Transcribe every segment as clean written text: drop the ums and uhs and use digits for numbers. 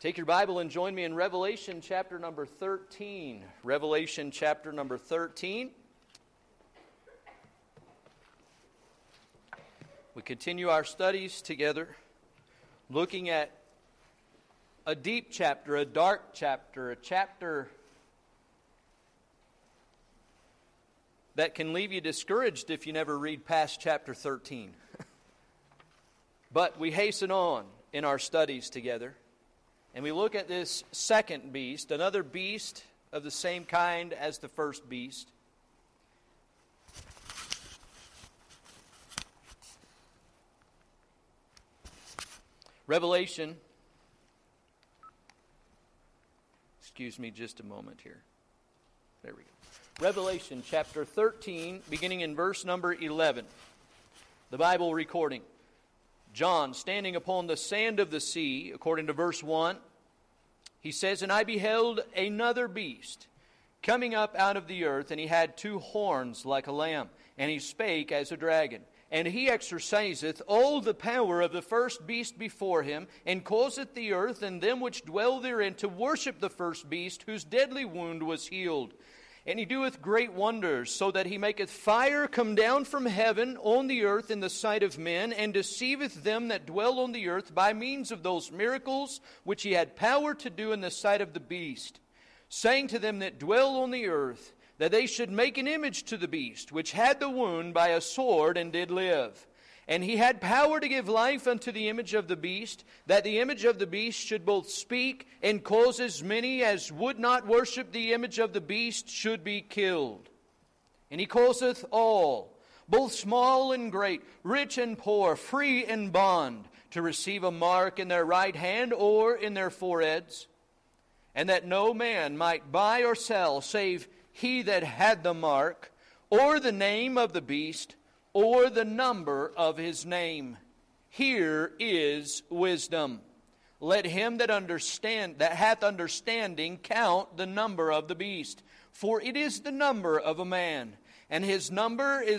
Take your Bible and join me in Revelation chapter number 13. Revelation chapter number 13. We continue our studies together, looking at a deep chapter, a dark chapter, a chapter that can leave you discouraged if you never read past chapter 13. But we hasten on in our studies together. And we look at this second beast, another beast of the same kind as the first beast. Revelation, excuse me just a moment here. There we go. Revelation chapter 13, beginning in verse number 11. The Bible recording. John, standing upon the sand of the sea, according to verse 1, he says, "And I beheld another beast coming up out of the earth, and he had two horns like a lamb, and he spake as a dragon. And he exerciseth all the power of the first beast before him, and causeth the earth and them which dwell therein to worship the first beast, whose deadly wound was healed. And he doeth great wonders, so that he maketh fire come down from heaven on the earth in the sight of men, and deceiveth them that dwell on the earth by means of those miracles which he had power to do in the sight of the beast, saying to them that dwell on the earth, that they should make an image to the beast, which had the wound by a sword and did live. And he had power to give life unto the image of the beast, that the image of the beast should both speak, and cause as many as would not worship the image of the beast should be killed. And he causeth all, both small and great, rich and poor, free and bond, to receive a mark in their right hand or in their foreheads, and that no man might buy or sell, save he that had the mark, or the name of the beast, or the number of his name. Here is wisdom. Let him that hath understanding count the number of the beast, for it is the number of a man, and his number is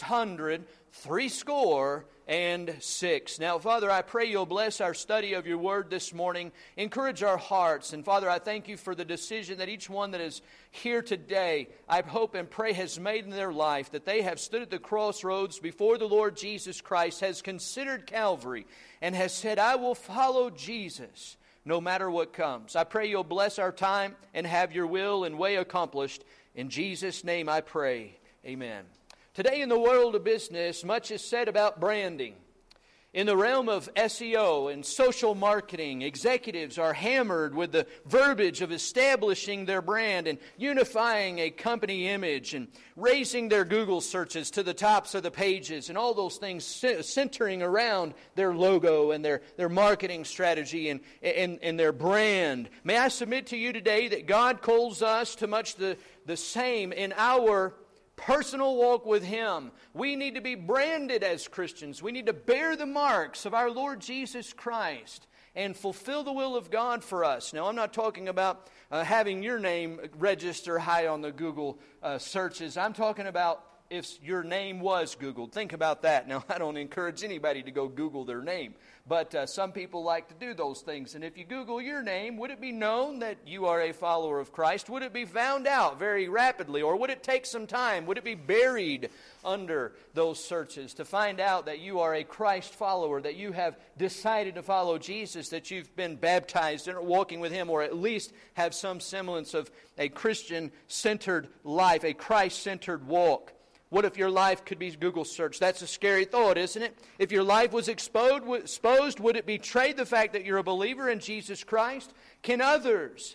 666. Now, Father, I pray you'll bless our study of your word this morning. Encourage our hearts. And Father, I thank you for the decision that each one that is here today, I hope and pray, has made in their life, that they have stood at the crossroads before the Lord Jesus Christ, has considered Calvary, and has said, I will follow Jesus no matter what comes. I pray you'll bless our time and have your will and way accomplished. In Jesus' name I pray. Amen. Today in the world of business, much is said about branding. In the realm of SEO and social marketing, executives are hammered with the verbiage of establishing their brand and unifying a company image and raising their Google searches to the tops of the pages, and all those things centering around their logo and their marketing strategy and their brand. May I submit to you today that God calls us to much the same in our personal walk with Him. We need to be branded as Christians. We need to bear the marks of our Lord Jesus Christ and fulfill the will of God for us. Now, I'm not talking about having your name register high on the Google searches. I'm talking about if your name was Googled. Think about that. Now, I don't encourage anybody to go Google their name, but some people like to do those things. And if you Google your name, would it be known that you are a follower of Christ? Would it be found out very rapidly? Or would it take some time? Would it be buried under those searches to find out that you are a Christ follower, that you have decided to follow Jesus, that you've been baptized and are walking with Him, or at least have some semblance of a Christian-centered life, a Christ-centered walk? What if your life could be Google search? That's a scary thought, isn't it? If your life was exposed, would it betray the fact that you're a believer in Jesus Christ? Can others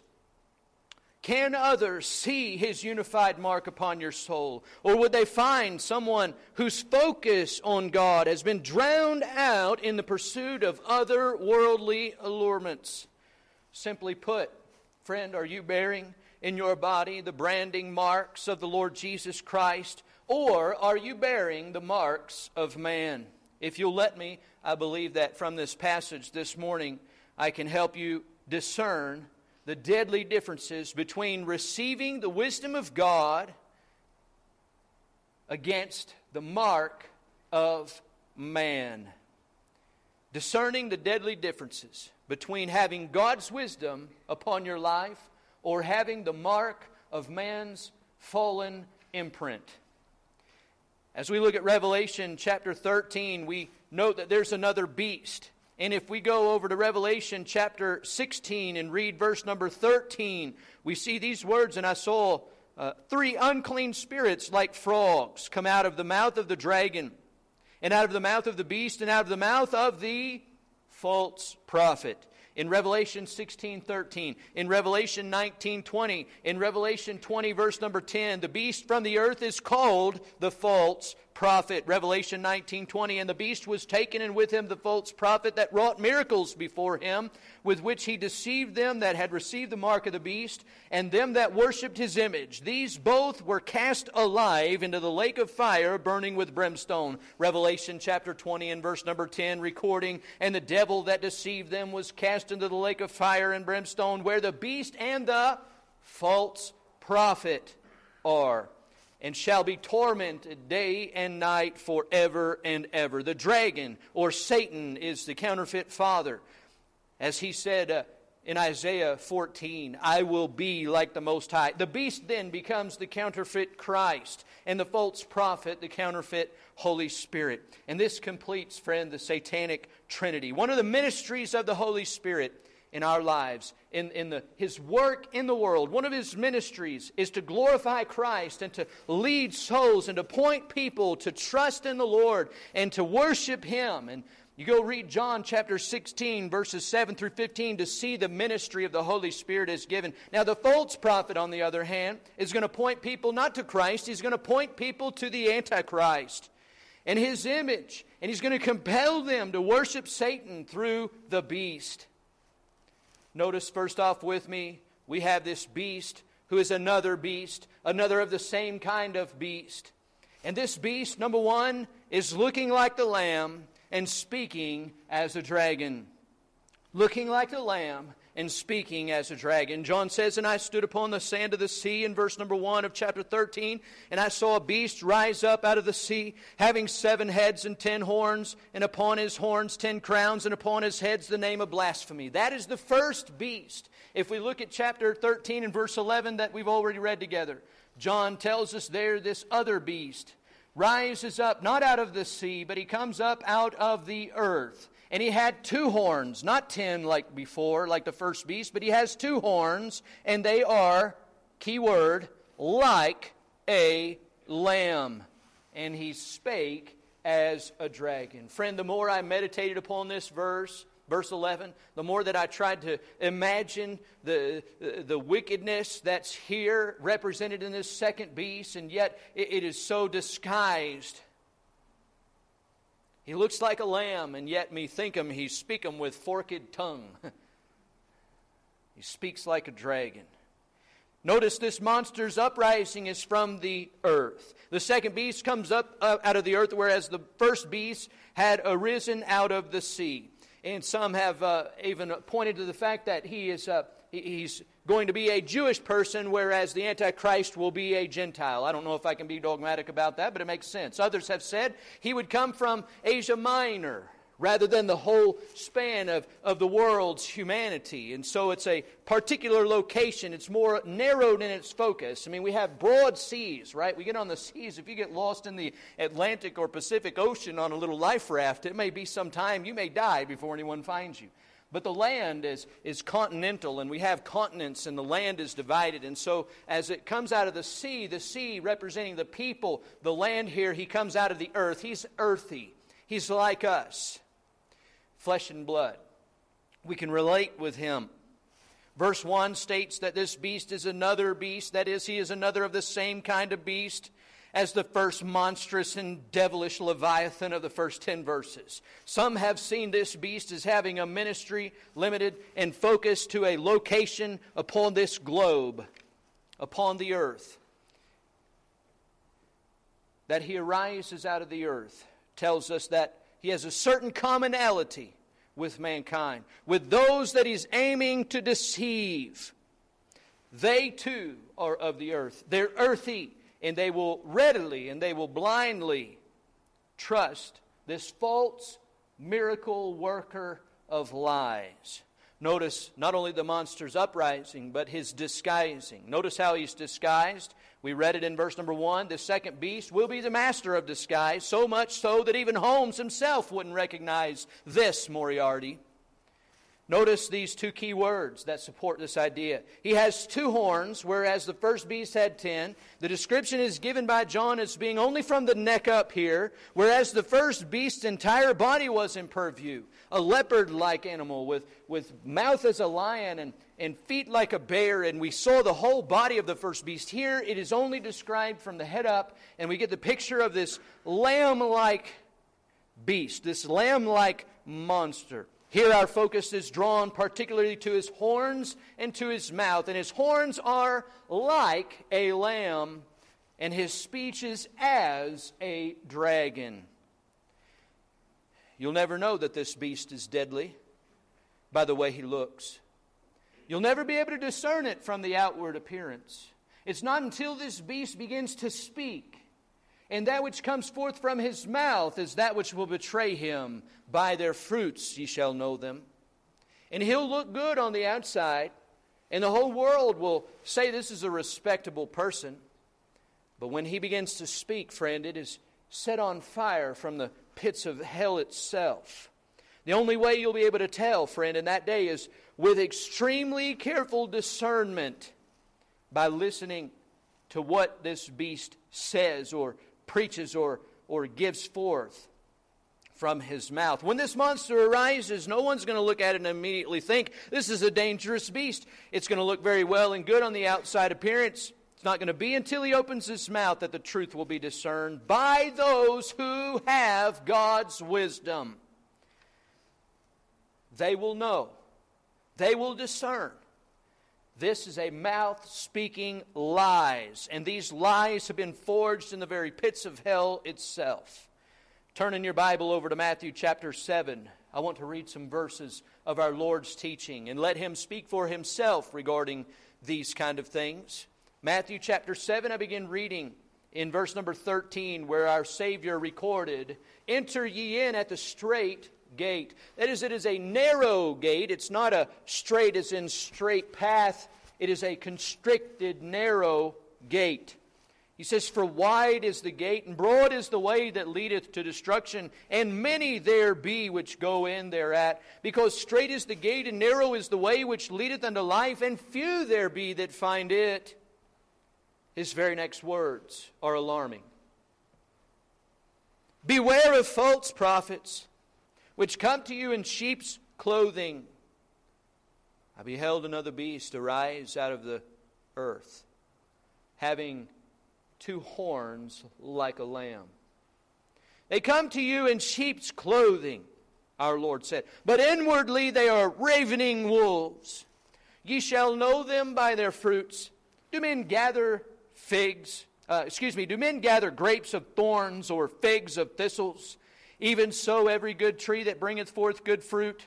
see His unified mark upon your soul? Or would they find someone whose focus on God has been drowned out in the pursuit of other worldly allurements? Simply put, friend, are you bearing in your body the branding marks of the Lord Jesus Christ? Or are you bearing the marks of man? If you'll let me, I believe that from this passage this morning, I can help you discern the deadly differences between receiving the wisdom of God against the mark of man. Discerning the deadly differences between having God's wisdom upon your life or having the mark of man's fallen imprint. As we look at Revelation chapter 13, we note that there's another beast. And if we go over to Revelation chapter 16 and read verse number 13, we see these words, "And I saw 3 unclean spirits like frogs come out of the mouth of the dragon, and out of the mouth of the beast, and out of the mouth of the false prophet." In Revelation 16:13, in Revelation 19:20, in Revelation 20 verse number 10, the beast from the earth is called the false prophet. Revelation 19:20, "And the beast was taken, and with him the false prophet that wrought miracles before him, with which he deceived them that had received the mark of the beast, and them that worshipped his image. These both were cast alive into the lake of fire, burning with brimstone." Revelation chapter 20 and verse number 10, recording, "And the devil that deceived them was cast into the lake of fire and brimstone, where the beast and the false prophet are, and shall be tormented day and night forever and ever." The dragon, or Satan, is the counterfeit father. As he said in Isaiah 14, "I will be like the Most High." The beast then becomes the counterfeit Christ, and the false prophet the counterfeit Holy Spirit. And this completes, friend, the satanic trinity. One of the ministries of the Holy Spirit in our lives, in His work in the world, one of His ministries is to glorify Christ and to lead souls and to point people to trust in the Lord and to worship Him. And you go read John chapter 16, verses 7 through 15 to see the ministry of the Holy Spirit is given. Now the false prophet, on the other hand, is going to point people not to Christ. He's going to point people to the Antichrist and his image. And he's going to compel them to worship Satan through the beast. Notice first off with me, we have this beast who is another beast, another of the same kind of beast. And this beast, number one, is looking like the lamb and speaking as a dragon. Looking like the lamb and speaking as a dragon. John says, "And I stood upon the sand of the sea," in verse number 1 of chapter 13, "and I saw a beast rise up out of the sea, having 7 heads and 10 horns, and upon his horns 10 crowns, and upon his heads the name of blasphemy." That is the first beast. If we look at chapter 13 and verse 11 that we've already read together, John tells us there this other beast rises up, not out of the sea, but he comes up out of the earth. And he had 2 horns, not 10 like before, like the first beast, but he has 2 horns, and they are, key word, like a lamb. And he spake as a dragon. Friend, the more I meditated upon this verse 11, the more that I tried to imagine the wickedness that's here represented in this second beast, and yet it is so disguised. He looks like a lamb, and yet me think him, he speak him with forked tongue. He speaks like a dragon. Notice this monster's uprising is from the earth. The second beast comes up out of the earth, whereas the first beast had arisen out of the sea. And some have even pointed to the fact that he's going to be a Jewish person, whereas the Antichrist will be a Gentile. I don't know if I can be dogmatic about that, but it makes sense. Others have said he would come from Asia Minor, rather than the whole span of the world's humanity. And so it's a particular location. It's more narrowed in its focus. I mean, we have broad seas, right? We get on the seas. If you get lost in the Atlantic or Pacific Ocean on a little life raft, it may be some time. You may die before anyone finds you. But the land is continental, and we have continents, and the land is divided. And so as it comes out of the sea representing the people, the land here, he comes out of the earth. He's earthy. He's like us. Flesh and blood. We can relate with him. Verse 1 states that this beast is another beast. That is, he is another of the same kind of beast as the first monstrous and devilish Leviathan of the first 10 verses. Some have seen this beast as having a ministry limited and focused to a location upon this globe, upon the earth. That he arises out of the earth tells us that he has a certain commonality with mankind, with those that he's aiming to deceive. They too are of the earth. They're earthy, and they will readily and they will blindly trust this false miracle worker of lies. Notice not only the monster's uprising, but his disguising. Notice how he's disguised. We read it in verse number 1. The second beast will be the master of disguise, so much so that even Holmes himself wouldn't recognize this Moriarty. Notice these two key words that support this idea. He has 2 horns, whereas the first beast had 10. The description is given by John as being only from the neck up here, whereas the first beast's entire body was in purview. A leopard-like animal with mouth as a lion and feet like a bear, and we saw the whole body of the first beast. Here it is only described from the head up, and we get the picture of this lamb-like beast, this lamb-like monster. Here our focus is drawn particularly to his horns and to his mouth. And his horns are like a lamb, and his speech is as a dragon. You'll never know that this beast is deadly by the way he looks. You'll never be able to discern it from the outward appearance. It's not until this beast begins to speak, and that which comes forth from his mouth is that which will betray him. By their fruits ye shall know them. And he'll look good on the outside, and the whole world will say this is a respectable person. But when he begins to speak, friend, it is set on fire from the pits of hell itself. The only way you'll be able to tell, friend, in that day is with extremely careful discernment by listening to what this beast says or preaches or gives forth from his mouth. When this monster arises, no one's going to look at it and immediately think, this is a dangerous beast. It's going to look very well and good on the outside appearance. It's not going to be until he opens his mouth that the truth will be discerned by those who have God's wisdom. They will know. They will discern. This is a mouth speaking lies, and these lies have been forged in the very pits of hell itself. Turn in your Bible over to Matthew chapter 7. I want to read some verses of our Lord's teaching and let Him speak for Himself regarding these kind of things. Matthew chapter 7, I begin reading in verse number 13, where our Savior recorded, "Enter ye in at the strait gate." That is, it is a narrow gate. It's not a straight as in straight path. It is a constricted, narrow gate. He says, "For wide is the gate, and broad is the way that leadeth to destruction, and many there be which go in thereat. Because strait is the gate, and narrow is the way which leadeth unto life, and few there be that find it." His very next words are alarming. "Beware of false prophets, which come to you in sheep's clothing. I beheld another beast arise out of the earth, having 2 horns like a lamb. They come to you in sheep's clothing," our Lord said, "but inwardly they are ravening wolves. Ye shall know them by their fruits. Do men gather grapes of thorns or figs of thistles? Even so every good tree that bringeth forth good fruit.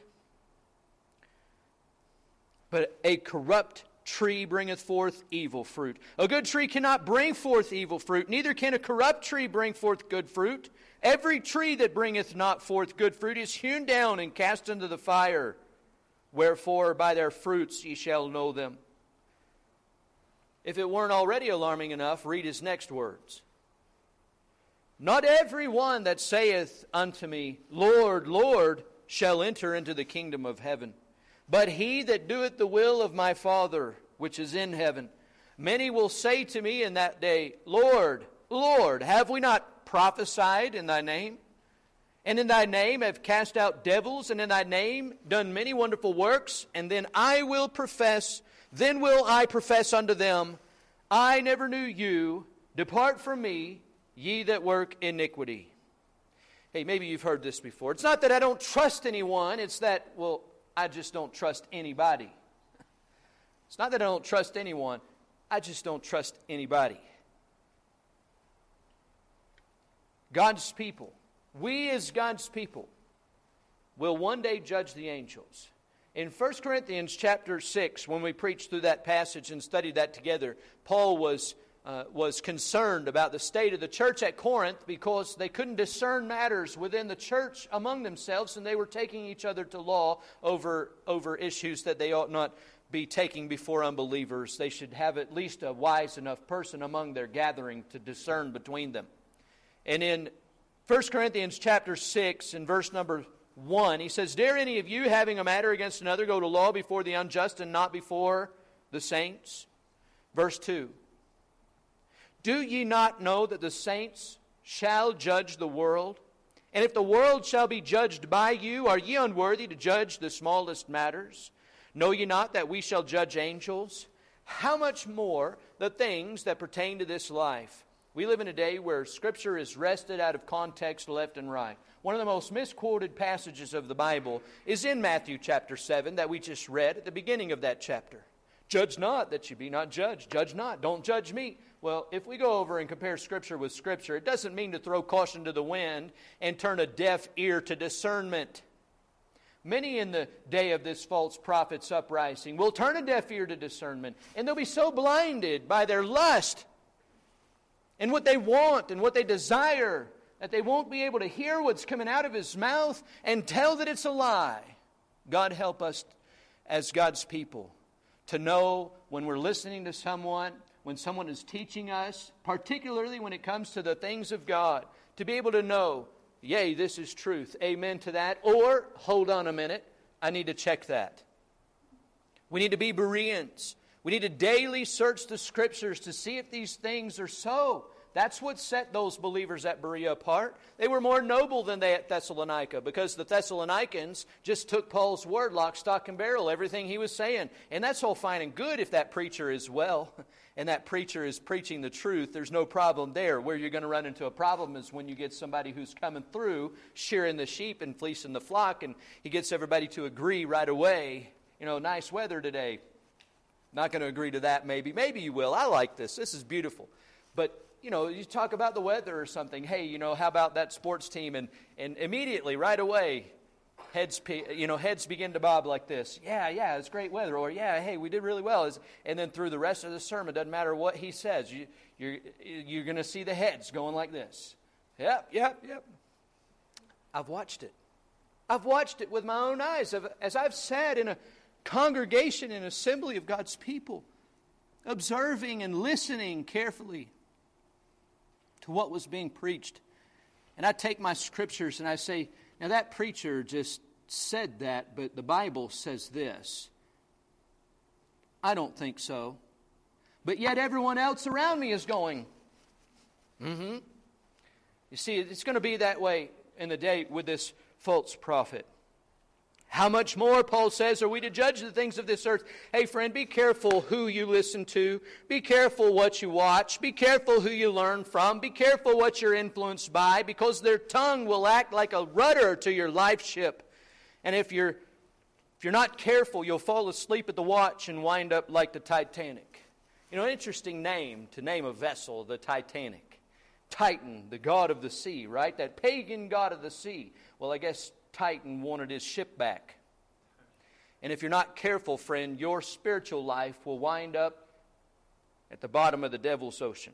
But a corrupt tree bringeth forth evil fruit. A good tree cannot bring forth evil fruit, neither can a corrupt tree bring forth good fruit. Every tree that bringeth not forth good fruit is hewn down and cast into the fire. Wherefore by their fruits ye shall know them." If it weren't already alarming enough, read his next words. "Not every one that saith unto me, Lord, Lord, shall enter into the kingdom of heaven, but he that doeth the will of my Father which is in heaven. Many will say to me in that day, Lord, Lord, have we not prophesied in thy name? And in thy name have cast out devils, and in thy name done many wonderful works? And then I will profess unto them, I never knew you. Depart from me, ye that work iniquity." Hey, maybe you've heard this before. It's not that I don't trust anyone. It's that, I just don't trust anybody. It's not that I don't trust anyone. I just don't trust anybody. God's people, we as God's people, will one day judge the angels. In 1 Corinthians chapter 6, when we preached through that passage and studied that together, Paul was was concerned about the state of the church at Corinth because they couldn't discern matters within the church among themselves, and they were taking each other to law over issues that they ought not be taking before unbelievers. They should have at least a wise enough person among their gathering to discern between them. And in 1 Corinthians chapter 6 and verse number 1, he says, "Dare any of you, having a matter against another, go to law before the unjust and not before the saints?" Verse 2, "Do ye not know that the saints shall judge the world? And if the world shall be judged by you, are ye unworthy to judge the smallest matters? Know ye not that we shall judge angels? How much more the things that pertain to this life?" We live in a day where Scripture is wrested out of context left and right. One of the most misquoted passages of the Bible is in Matthew chapter 7 that we just read at the beginning of that chapter. "Judge not, that you be not judged. Judge not. Don't judge me." Well, if we go over and compare Scripture with Scripture, it doesn't mean to throw caution to the wind and turn a deaf ear to discernment. Many in the day of this false prophet's uprising will turn a deaf ear to discernment, and they'll be so blinded by their lust and what they want and what they desire that they won't be able to hear what's coming out of his mouth and tell that it's a lie. God help us as God's people to know when we're listening to someone, when someone is teaching us, particularly when it comes to the things of God, to be able to know, yea, this is truth, amen to that, or hold on a minute, I need to check that. We need to be Bereans. We need to daily search the Scriptures to see if these things are so. That's what set those believers at Berea apart. They were more noble than they at Thessalonica because the Thessalonians just took Paul's word, lock, stock, and barrel, everything he was saying. And that's all fine and good if that preacher is well and that preacher is preaching the truth. There's no problem there. Where you're going to run into a problem is when you get somebody who's coming through, shearing the sheep and fleecing the flock, and he gets everybody to agree right away. You know, nice weather today. Not going to agree to that maybe. Maybe you will. I like this. This is beautiful. But, you know, you talk about the weather or something. Hey, you know, how about that sports team? And immediately, right away, heads begin to bob like this. Yeah, it's great weather. Or, yeah, hey, we did really well. And then through the rest of the sermon, doesn't matter what he says, you're going to see the heads going like this. Yep. I've watched it. I've watched it with my own eyes as I've sat in a congregation and assembly of God's people, observing and listening carefully to what was being preached. And I take my Scriptures and I say, now that preacher just said that, but the Bible says this. I don't think so. But yet everyone else around me is going, You see, it's going to be that way in the day with this false prophet. How much more, Paul says, are we to judge the things of this earth? Hey, friend, be careful who you listen to. Be careful what you watch. Be careful who you learn from. Be careful what you're influenced by, because their tongue will act like a rudder to your life ship. And if you're not careful, you'll fall asleep at the watch and wind up like the Titanic. You know, an interesting name to name a vessel, the Titanic. Titan, the god of the sea, right? That pagan god of the sea. Well, I guess Titan wanted his ship back. And if you're not careful, friend, your spiritual life will wind up at the bottom of the devil's ocean,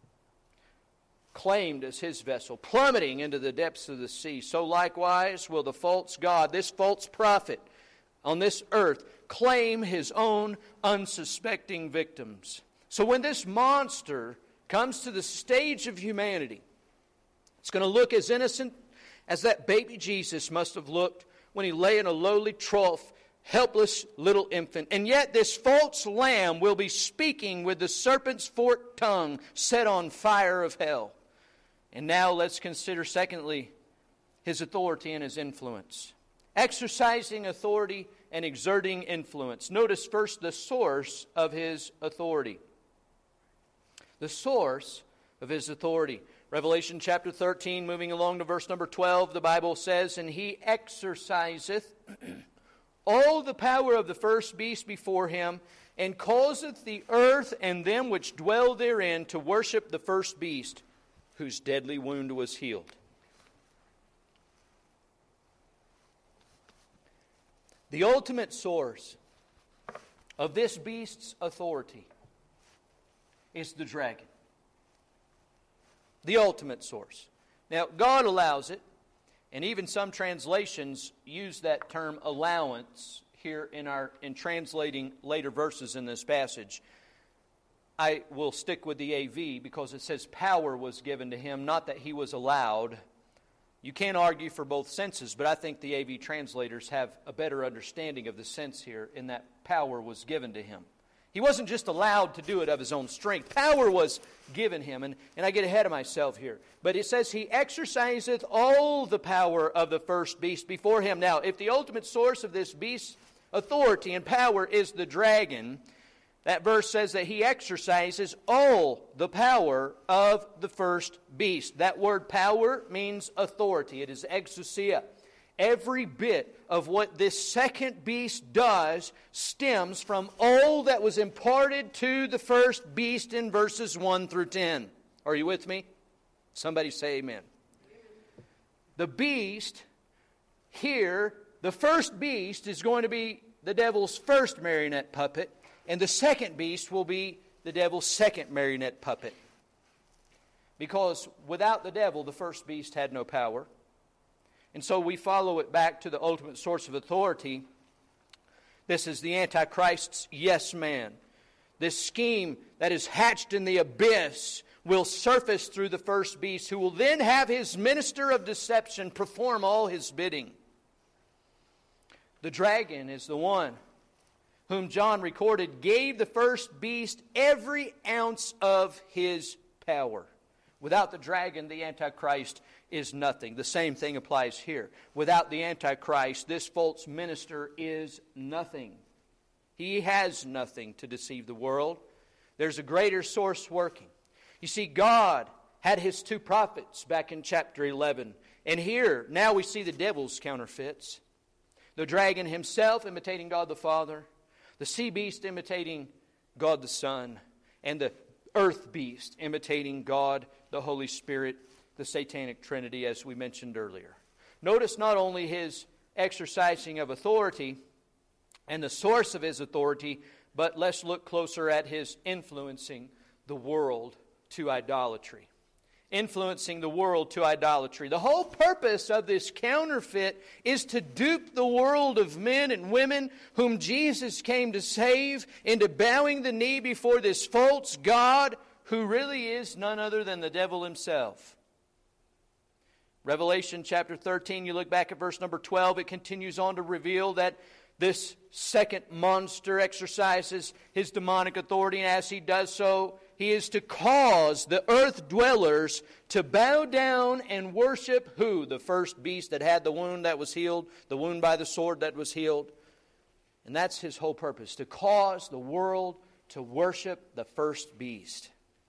claimed as his vessel, plummeting into the depths of the sea. So likewise will the false god, this false prophet on this earth, claim his own unsuspecting victims. So when this monster comes to the stage of humanity, it's going to look as innocent as that baby Jesus must have looked when he lay in a lowly trough, helpless little infant. And yet this false lamb will be speaking with the serpent's forked tongue set on fire of hell. And now let's consider, secondly, his authority and his influence. Exercising authority and exerting influence. Notice first the source of his authority. The source of his authority. Revelation chapter 13, moving along to verse number 12, the Bible says, "And he exerciseth all the power of the first beast before him, and causeth the earth and them which dwell therein to worship the first beast, whose deadly wound was healed." The ultimate source of this beast's authority is the dragon. The ultimate source. Now, God allows it, and even some translations use that term allowance here in translating later verses in this passage. I will stick with the AV because it says power was given to him, not that he was allowed. You can't argue for both senses, but I think the AV translators have a better understanding of the sense here in that power was given to him. He wasn't just allowed to do it of his own strength. Power was given him, and I get ahead of myself here. But it says, he exerciseth all the power of the first beast before him. Now, if the ultimate source of this beast's authority and power is the dragon, that verse says that he exercises all the power of the first beast. That word power means authority. It is exousia. Every bit of what this second beast does stems from all that was imparted to the first beast in verses 1 through 10. Are you with me? Somebody say amen. The beast here, the first beast is going to be the devil's first marionette puppet, and the second beast will be the devil's second marionette puppet. Because without the devil, the first beast had no power. And so we follow it back to the ultimate source of authority. This is the Antichrist's yes man. This scheme that is hatched in the abyss will surface through the first beast, who will then have his minister of deception perform all his bidding. The dragon is the one whom John recorded gave the first beast every ounce of his power. Without the dragon, the Antichrist is nothing. The same thing applies here. Without the Antichrist, this false minister is nothing. He has nothing to deceive the world. There's a greater source working. You see, God had his two prophets back in chapter 11. And here, now we see the devil's counterfeits. The dragon himself imitating God the Father. The sea beast imitating God the Son. And the earth beast imitating God the Holy Spirit, the satanic trinity, as we mentioned earlier. Notice not only his exercising of authority and the source of his authority, but let's look closer at his influencing the world to idolatry. Influencing the world to idolatry. The whole purpose of this counterfeit is to dupe the world of men and women whom Jesus came to save into bowing the knee before this false God who really is none other than the devil himself. Revelation chapter 13, you look back at verse number 12, it continues on to reveal that this second monster exercises his demonic authority, and as he does so, he is to cause the earth dwellers to bow down and worship who? The first beast that had the wound that was healed, the wound by the sword that was healed. And that's his whole purpose, to cause the world to worship the first beast.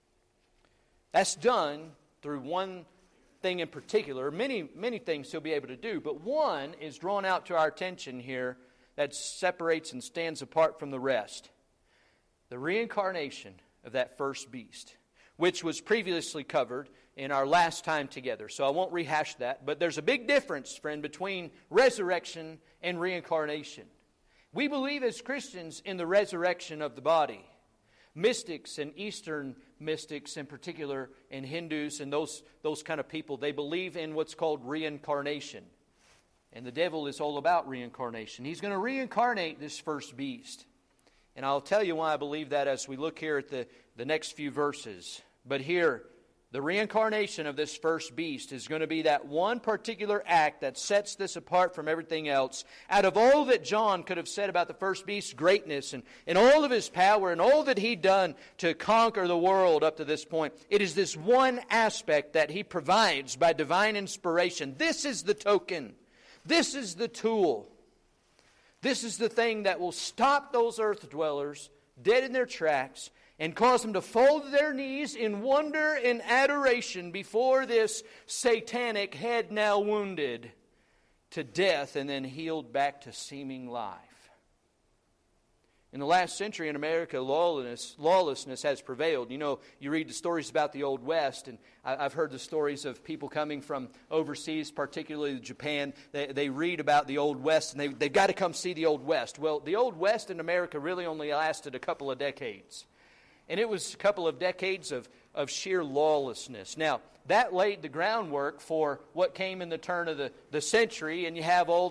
That's done through one thing in particular. Many things he'll be able to do, but one is drawn out to our attention here that separates and stands apart from the rest. The reincarnation of that first beast, which was previously covered in our last time together. So I won't rehash that, but there's a big difference, friend, between resurrection and reincarnation. We believe as Christians in the resurrection of the body. Mystics and Eastern mystics in particular, and Hindus and those kind of people, they believe in what's called reincarnation. And the devil is all about reincarnation. He's going to reincarnate this first beast. And I'll tell you why I believe that as we look here at the next few verses. But here, the reincarnation of this first beast is going to be that one particular act that sets this apart from everything else. Out of all that John could have said about the first beast's greatness and all of his power and all that he'd done to conquer the world up to this point, it is this one aspect that he provides by divine inspiration. This is the token. This is the tool. This is the thing that will stop those earth dwellers dead in their tracks and cause them to fall to their knees in wonder and adoration before this satanic head now wounded to death and then healed back to seeming life. In the last century in America, lawlessness has prevailed. You know, you read the stories about the Old West, and I've heard the stories of people coming from overseas, particularly Japan. They read about the Old West, and they've got to come see the Old West. Well, the Old West in America really only lasted a couple of decades. And it was a couple of decades of sheer lawlessness. Now, that laid the groundwork for what came in the turn of the century, and you have all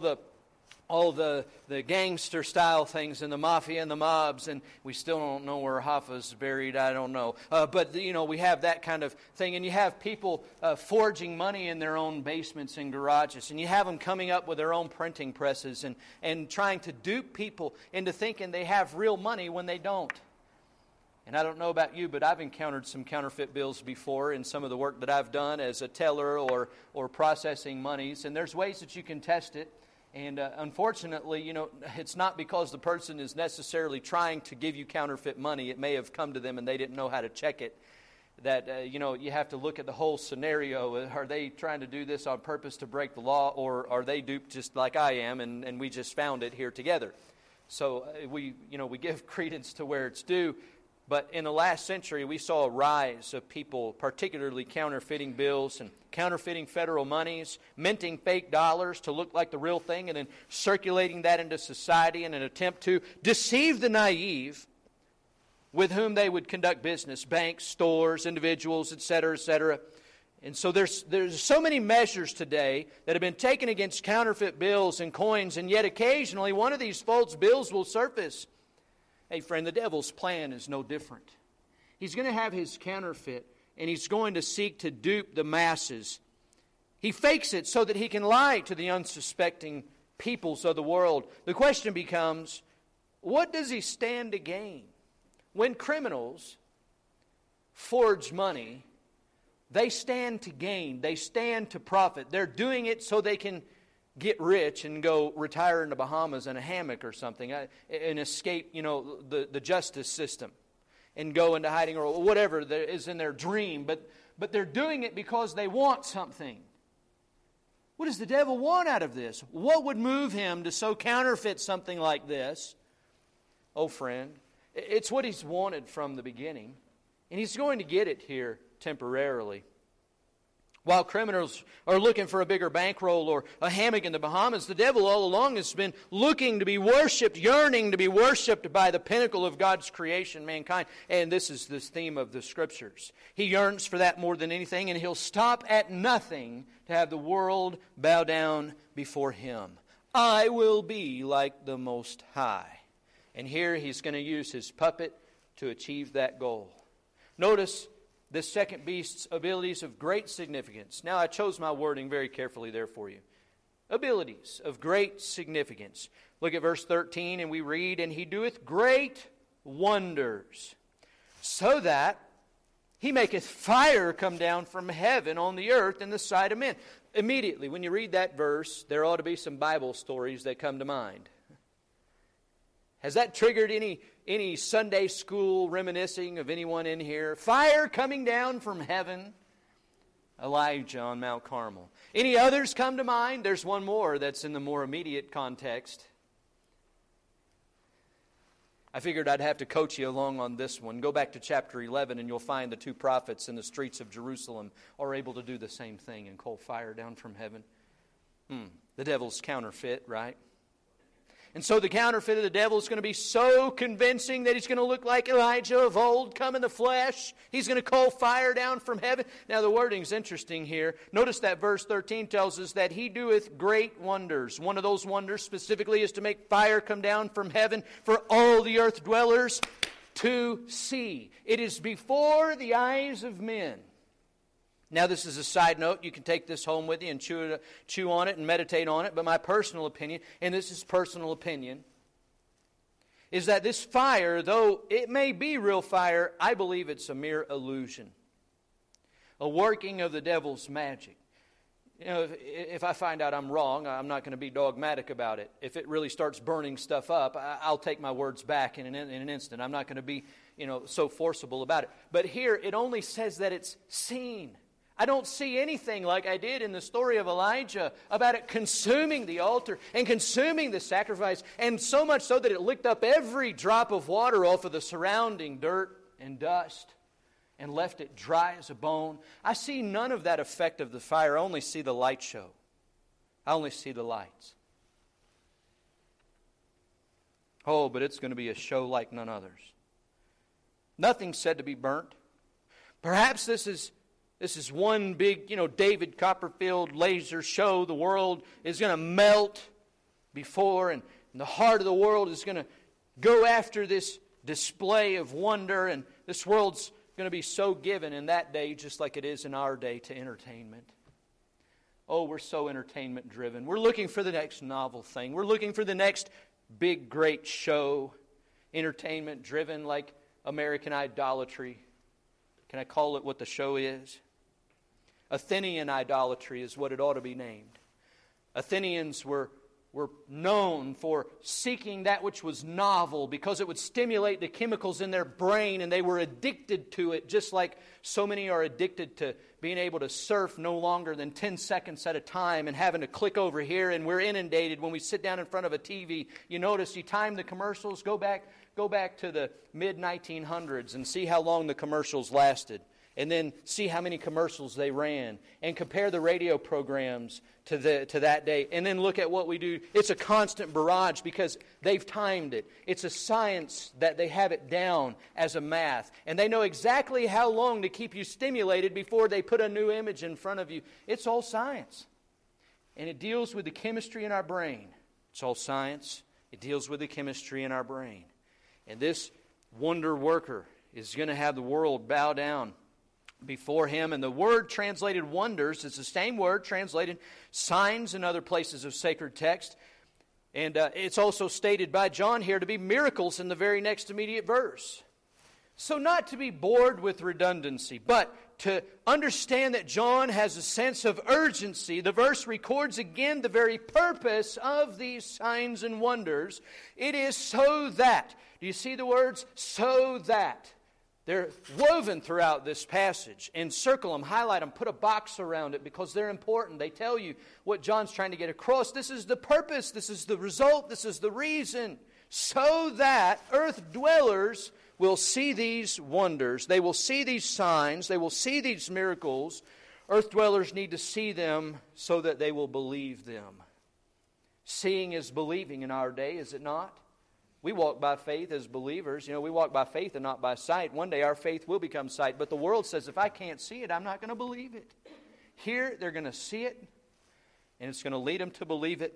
the gangster style things and the mafia and the mobs, and we still don't know where Hoffa's buried, I don't know. But we have that kind of thing, and you have people forging money in their own basements and garages, and you have them coming up with their own printing presses and trying to dupe people into thinking they have real money when they don't. And I don't know about you, but I've encountered some counterfeit bills before in some of the work that I've done as a teller or processing monies. And there's ways that you can test it. And unfortunately, it's not because the person is necessarily trying to give you counterfeit money. It may have come to them and they didn't know how to check it. That, you have to look at the whole scenario. Are they trying to do this on purpose to break the law, or are they duped just like I am and we just found it here together? So we give credence to where it's due. But in the last century, we saw a rise of people, particularly counterfeiting bills and counterfeiting federal monies, minting fake dollars to look like the real thing, and then circulating that into society in an attempt to deceive the naive with whom they would conduct business, banks, stores, individuals, etc., etc. And so there's so many measures today that have been taken against counterfeit bills and coins, and yet occasionally one of these false bills will surface. Hey friend, the devil's plan is no different. He's going to have his counterfeit, and he's going to seek to dupe the masses. He fakes it so that he can lie to the unsuspecting peoples of the world. The question becomes, what does he stand to gain? When criminals forge money, they stand to gain. They stand to profit. They're doing it so they can get rich and go retire in the Bahamas in a hammock or something, and escape, the justice system, and go into hiding or whatever is in their dream. But they're doing it because they want something. What does the devil want out of this? What would move him to so counterfeit something like this? Oh, friend, it's what he's wanted from the beginning, and he's going to get it here temporarily. While criminals are looking for a bigger bankroll or a hammock in the Bahamas, the devil all along has been looking to be worshipped, yearning to be worshipped by the pinnacle of God's creation, mankind. And this is the theme of the Scriptures. He yearns for that more than anything, and he'll stop at nothing to have the world bow down before him. I will be like the Most High. And here he's going to use his puppet to achieve that goal. Notice this second beast's abilities of great significance. Now, I chose my wording very carefully there for you. Abilities of great significance. Look at verse 13, and we read, "And he doeth great wonders, so that he maketh fire come down from heaven on the earth in the sight of men." Immediately, when you read that verse, there ought to be some Bible stories that come to mind. Has that triggered any Sunday school reminiscing of anyone in here? Fire coming down from heaven. Elijah on Mount Carmel. Any others come to mind? There's one more that's in the more immediate context. I figured I'd have to coach you along on this one. Go back to chapter 11 and you'll find the two prophets in the streets of Jerusalem are able to do the same thing and call fire down from heaven. The devil's counterfeit, right? And so the counterfeit of the devil is going to be so convincing that he's going to look like Elijah of old, come in the flesh. He's going to call fire down from heaven. Now the wording's interesting here. Notice that verse 13 tells us that he doeth great wonders. One of those wonders specifically is to make fire come down from heaven for all the earth dwellers to see. It is before the eyes of men. Now, this is a side note. You can take this home with you and chew on it and meditate on it. But my personal opinion, and this is personal opinion, is that this fire, though it may be real fire, I believe it's a mere illusion. A working of the devil's magic. If I find out I'm wrong, I'm not going to be dogmatic about it. If it really starts burning stuff up, I'll take my words back in an instant. I'm not going to be, so forcible about it. But here, it only says that it's seen. I don't see anything like I did in the story of Elijah about it consuming the altar and consuming the sacrifice, and so much so that it licked up every drop of water off of the surrounding dirt and dust and left it dry as a bone. I see none of that effect of the fire. I only see the light show. I only see the lights. Oh, but it's going to be a show like none others. Nothing's said to be burnt. Perhaps this is one big, David Copperfield laser show. The world is going to melt before, and the heart of the world is going to go after this display of wonder, and this world's going to be so given in that day, just like it is in our day, to entertainment. Oh, we're so entertainment driven. We're looking for the next novel thing. We're looking for the next big, great show. Entertainment driven, like American idolatry. Can I call it what the show is? Athenian idolatry is what it ought to be named. Athenians were known for seeking that which was novel because it would stimulate the chemicals in their brain, and they were addicted to it, just like so many are addicted to being able to surf no longer than 10 seconds at a time and having to click over here, and we're inundated when we sit down in front of a TV. You notice you time the commercials. Go back to the mid-1900s and see how long the commercials lasted. And then see how many commercials they ran. And compare the radio programs to that day. And then look at what we do. It's a constant barrage because they've timed it. It's a science that they have it down as a math. And they know exactly how long to keep you stimulated before they put a new image in front of you. It's all science. And it deals with the chemistry in our brain. It's all science. It deals with the chemistry in our brain. And this wonder worker is going to have the world bow down before him. And the word translated wonders is the same word translated signs in other places of sacred text. And it's also stated by John here to be miracles in the very next immediate verse. So not to be bored with redundancy, but to understand that John has a sense of urgency. The verse records again the very purpose of these signs and wonders. It is so that. Do you see the words? So that. They're woven throughout this passage. Encircle them, highlight them, put a box around it because they're important. They tell you what John's trying to get across. This is the purpose, this is the result, this is the reason. So that earth dwellers will see these wonders. They will see these signs. They will see these miracles. Earth dwellers need to see them so that they will believe them. Seeing is believing in our day, is it not? We walk by faith as believers. We walk by faith and not by sight. One day our faith will become sight. But the world says, if I can't see it, I'm not going to believe it. Here, they're going to see it, and it's going to lead them to believe it.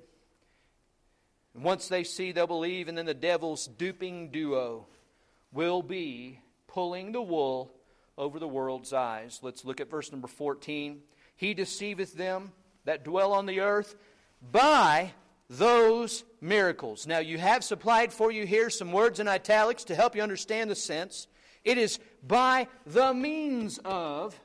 And once they see, they'll believe, and then the devil's duping duo will be pulling the wool over the world's eyes. Let's look at verse number 14. He deceiveth them that dwell on the earth by those miracles. Now, you have supplied for you here some words in italics to help you understand the sense. It is by the means of,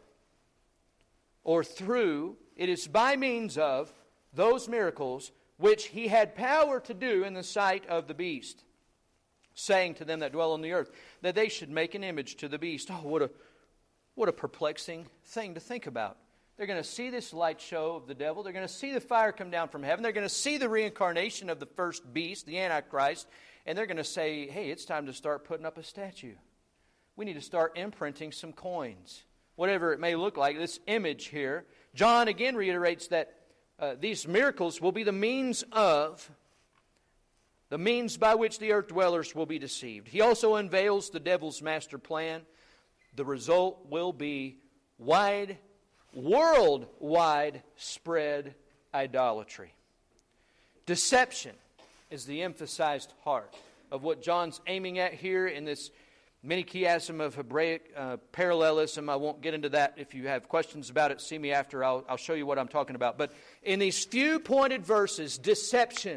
or through, it is by means of those miracles which he had power to do in the sight of the beast, saying to them that dwell on the earth, that they should make an image to the beast. Oh, what a perplexing thing to think about. They're going to see this light show of the devil. They're going to see the fire come down from heaven. They're going to see the reincarnation of the first beast, the Antichrist. And they're going to say, hey, it's time to start putting up a statue. We need to start imprinting some coins. Whatever it may look like, this image here. John again reiterates that these miracles will be the means by which the earth dwellers will be deceived. He also unveils the devil's master plan. The result will be worldwide spread idolatry. Deception is the emphasized heart of what John's aiming at here in this many chiasm of Hebraic parallelism. I won't get into that. If you have questions about it, see me after. I'll show you what I'm talking about. But in these few pointed verses, deception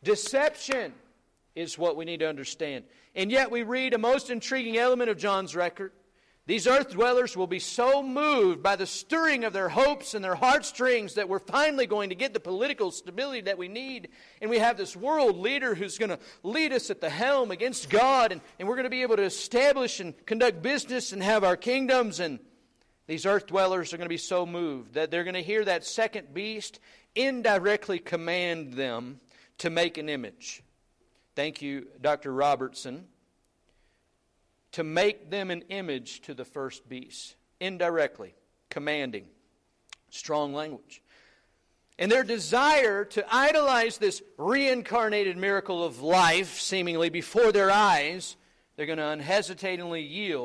is what we need to understand. And yet we read a most intriguing element of John's record. These earth dwellers will be so moved by the stirring of their hopes and their heartstrings that we're finally going to get the political stability that we need. And we have this world leader who's going to lead us at the helm against God. And we're going to be able to establish and conduct business and have our kingdoms. And these earth dwellers are going to be so moved that they're going to hear that second beast indirectly command them to make an image. Thank you, Dr. Robertson. To make them an image to the first beast. Indirectly. Commanding. Strong language. And their desire to idolize this reincarnated miracle of life, seemingly before their eyes, they're going to unhesitatingly yield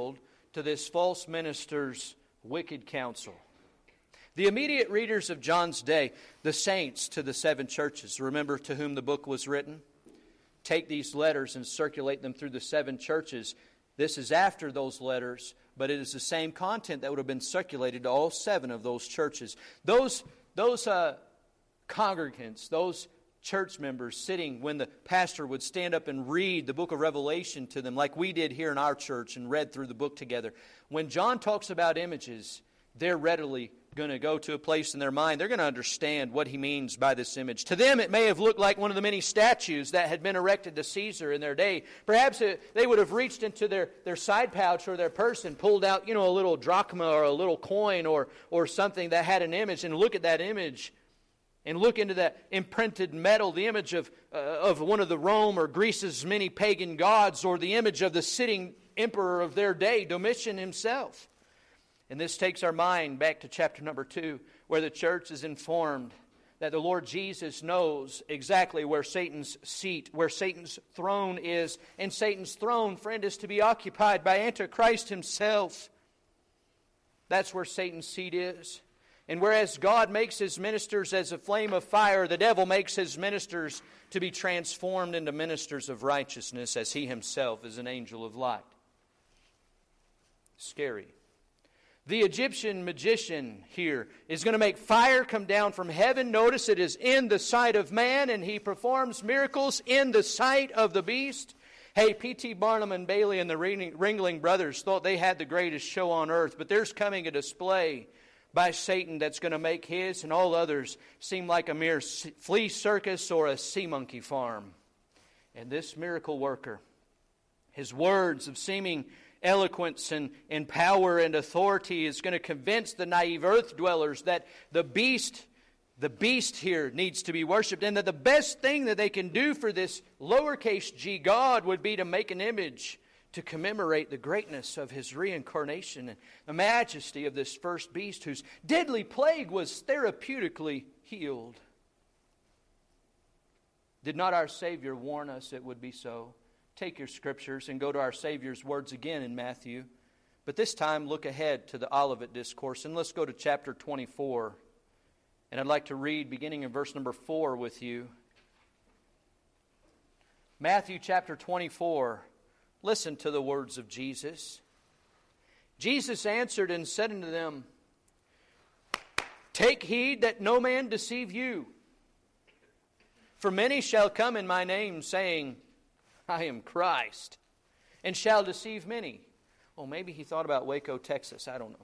to this false minister's wicked counsel. The immediate readers of John's day, the saints to the 7 churches, remember to whom the book was written? Take these letters and circulate them through the 7 churches. This is after those letters, but it is the same content that would have been circulated to all 7 of those churches. Those congregants, those church members sitting when the pastor would stand up and read the book of Revelation to them like we did here in our church and read through the book together. When John talks about images, they're readily going to go to a place in their mind. They're going to understand what he means by this image. To them, it may have looked like one of the many statues that had been erected to Caesar in their day. Perhaps they would have reached into their side pouch or their purse and pulled out, a little drachma or a little coin or something that had an image, and look at that image and look into that imprinted metal, the image of one of the Rome or Greece's many pagan gods, or the image of the sitting emperor of their day, Domitian himself. And this takes our mind back to chapter number 2, where the church is informed that the Lord Jesus knows exactly where Satan's seat, where Satan's throne is. And Satan's throne, friend, is to be occupied by Antichrist himself. That's where Satan's seat is. And whereas God makes his ministers as a flame of fire, the devil makes his ministers to be transformed into ministers of righteousness, as he himself is an angel of light. Scary. The Egyptian magician here is going to make fire come down from heaven. Notice it is in the sight of man, and he performs miracles in the sight of the beast. Hey, P.T. Barnum and Bailey and the Ringling Brothers thought they had the greatest show on earth, but there's coming a display by Satan that's going to make his and all others seem like a mere flea circus or a sea monkey farm. And this miracle worker, his words of seeming eloquence and power and authority is going to convince the naive earth dwellers that the beast here needs to be worshipped, and that the best thing that they can do for this lowercase g God would be to make an image to commemorate the greatness of his reincarnation and the majesty of this first beast whose deadly plague was therapeutically healed. Did not our Savior warn us it would be so? Take your scriptures and go to our Savior's words again in Matthew. But this time look ahead to the Olivet Discourse, and let's go to chapter 24. And I'd like to read beginning in verse number 4 with you. Matthew chapter 24. Listen to the words of Jesus. Jesus answered and said unto them, Take heed that no man deceive you. For many shall come in my name, saying, I am Christ, and shall deceive many. Oh, maybe he thought about Waco, Texas. I don't know.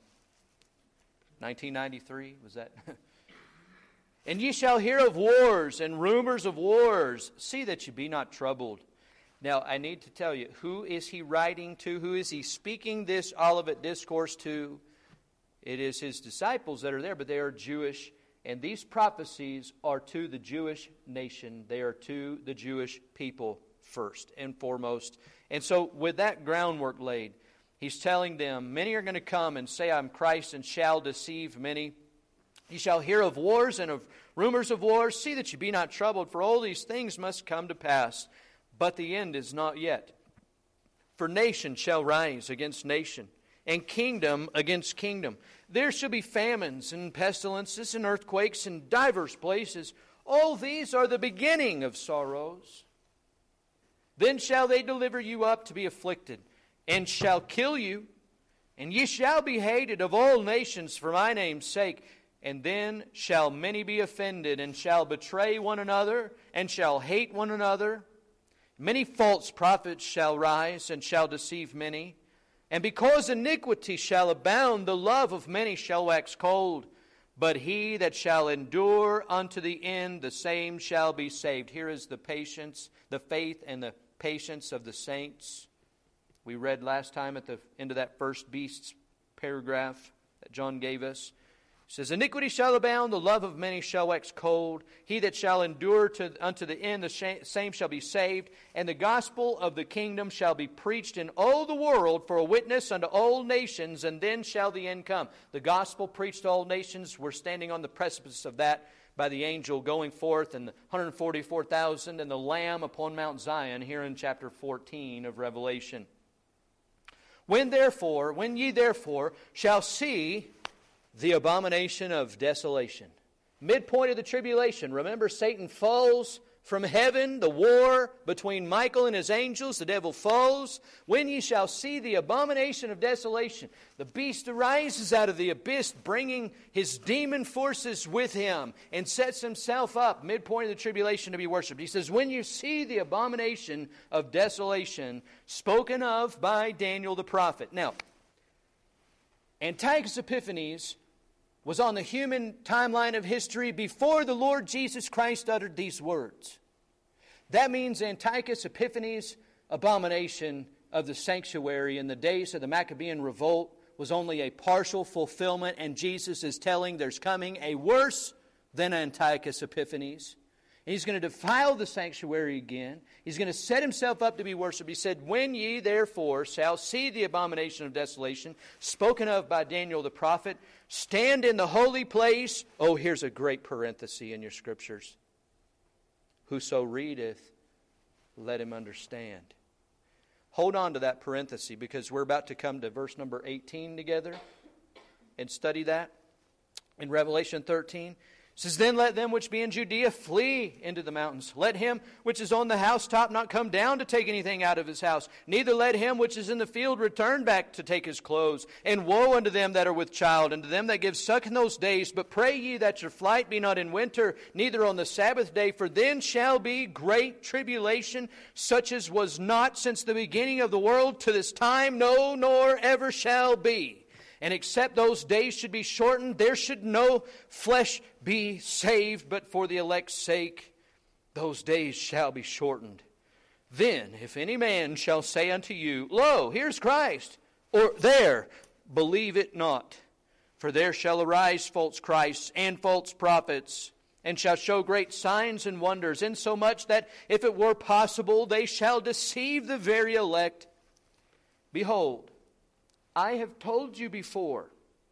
1993, was that? And ye shall hear of wars and rumors of wars. See that ye be not troubled. Now, I need to tell you, who is he writing to? Who is he speaking this Olivet Discourse to? It is his disciples that are there, but they are Jewish. And these prophecies are to the Jewish nation. They are to the Jewish people first and foremost. And so with that groundwork laid, he's telling them, many are going to come and say, I'm Christ, and shall deceive many. Ye shall hear of wars and of rumors of wars. See that ye be not troubled, for all these things must come to pass. But the end is not yet. For nation shall rise against nation, and kingdom against kingdom. There shall be famines and pestilences and earthquakes in divers places. All these are the beginning of sorrows. Then shall they deliver you up to be afflicted, and shall kill you, and ye shall be hated of all nations for my name's sake. And then shall many be offended, and shall betray one another, and shall hate one another. Many false prophets shall rise, and shall deceive many. And because iniquity shall abound, the love of many shall wax cold. But he that shall endure unto the end, the same shall be saved. Here is the patience, the faith, and the patience of the saints. We read last time at the end of that first beast's paragraph that John gave us. It says, iniquity shall abound, the love of many shall wax cold. He that shall endure unto the end, the same shall be saved. And the gospel of the kingdom shall be preached in all the world for a witness unto all nations, and then shall the end come. The gospel preached to all nations. We're standing on the precipice of that by the angel going forth, and the 144,000 and the Lamb upon Mount Zion here in chapter 14 of Revelation. When ye therefore shall see the abomination of desolation. Midpoint of the tribulation. Remember, Satan falls from heaven, the war between Michael and his angels, the devil falls. When ye shall see the abomination of desolation, the beast arises out of the abyss, bringing his demon forces with him, and sets himself up, midpoint of the tribulation, to be worshipped. He says, when you see the abomination of desolation, spoken of by Daniel the prophet. Now, Antiochus Epiphanes was on the human timeline of history before the Lord Jesus Christ uttered these words. That means Antiochus Epiphanes' abomination of the sanctuary in the days of the Maccabean revolt was only a partial fulfillment, and Jesus is telling there's coming a worse than Antiochus Epiphanes. And he's going to defile the sanctuary again. He's going to set himself up to be worshipped. He said, when ye therefore shall see the abomination of desolation, spoken of by Daniel the prophet, stand in the holy place. Oh, here's a great parenthesis in your scriptures. Whoso readeth, let him understand. Hold on to that parenthesis, because we're about to come to verse number 18 together and study that. In Revelation 13, it says, then let them which be in Judea flee into the mountains. Let him which is on the housetop not come down to take anything out of his house. Neither let him which is in the field return back to take his clothes. And woe unto them that are with child, and to them that give suck in those days. But pray ye that your flight be not in winter, neither on the Sabbath day. For then shall be great tribulation, such as was not since the beginning of the world to this time, no, nor ever shall be. And except those days should be shortened, there should no flesh be saved, but for the elect's sake those days shall be shortened. Then, if any man shall say unto you, lo, here's Christ, or there, believe it not. For there shall arise false Christs and false prophets, and shall show great signs and wonders, insomuch that if it were possible, they shall deceive the very elect. Behold, I have told you before.